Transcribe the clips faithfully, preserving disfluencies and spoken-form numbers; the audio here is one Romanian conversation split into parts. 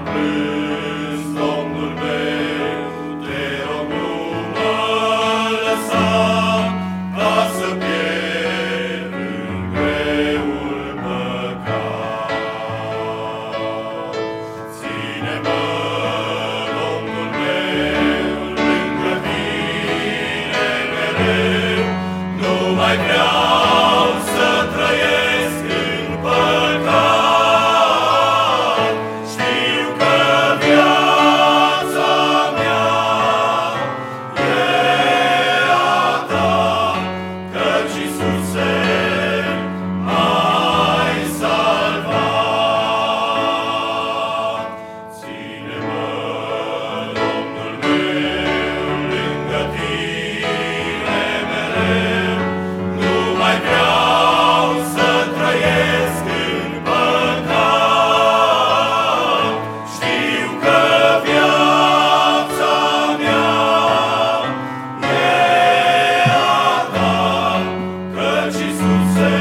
plâns, Domnul meu, te rog nu mă lăsa, ca să pierd în greul păcat. Ține-mă, Domnul meu, lângă tine mereu, nu mai vreau să trăiesc în păcat. Știu că viața mea e a ta, căci Iisuse m-ai salvat. Ține-mă, Domnul meu, lângă tine mereu, nu mai vreau să trăiesc în păcat. Știu că viața mea e a ta, căci Iisuse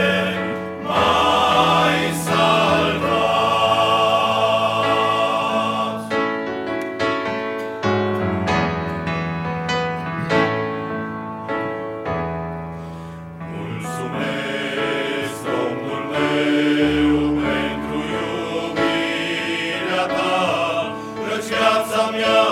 m-ai salvat. Mulțumesc, Domnul meu, pentru iubirea ta, căci viața mea